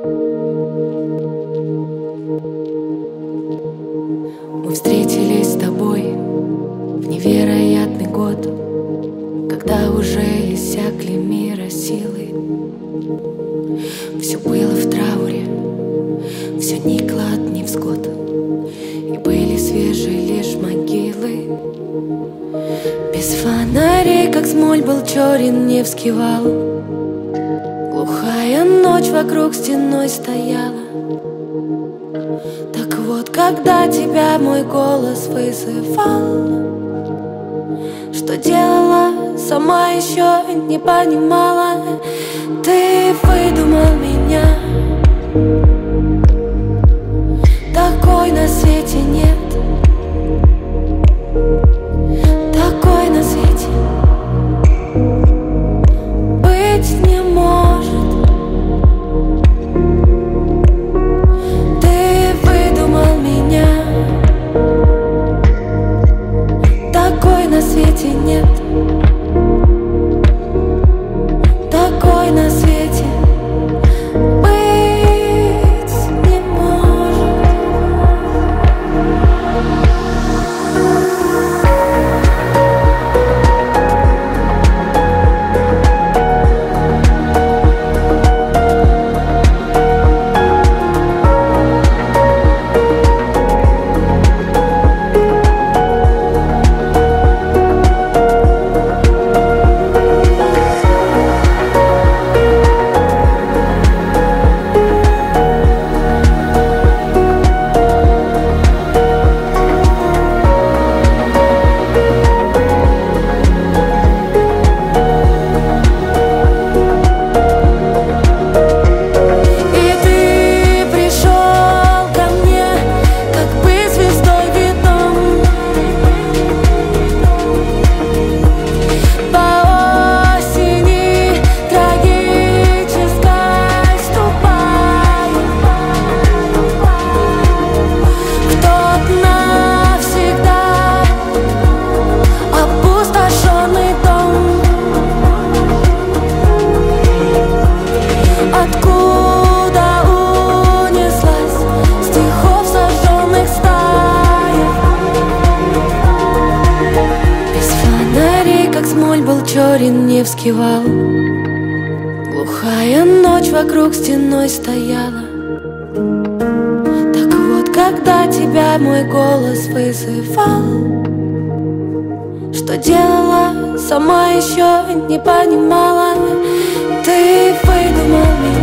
Мы встретились с тобой в невероятный год, когда уже иссякли мира силы. Все было в трауре, все никло от невзгод, и были свежие лишь могилы. Без фонарей, как смоль, был черен Невский вал. Глухая ночь вокруг стеной стояла. Так вот, когда тебя мой голос вызывал, что делала, сама еще не понимала. Ты выдумал меня, такой на свете нет, такой на свете быть не может. Ты выдумал меня, такой на свете нет, такой на свете быть не может. Черен Невский вал. Глухая ночь вокруг стеной стояла. Так вот, когда тебя мой голос вызывал, что делала, сама еще не понимала. Ты выдумал меня,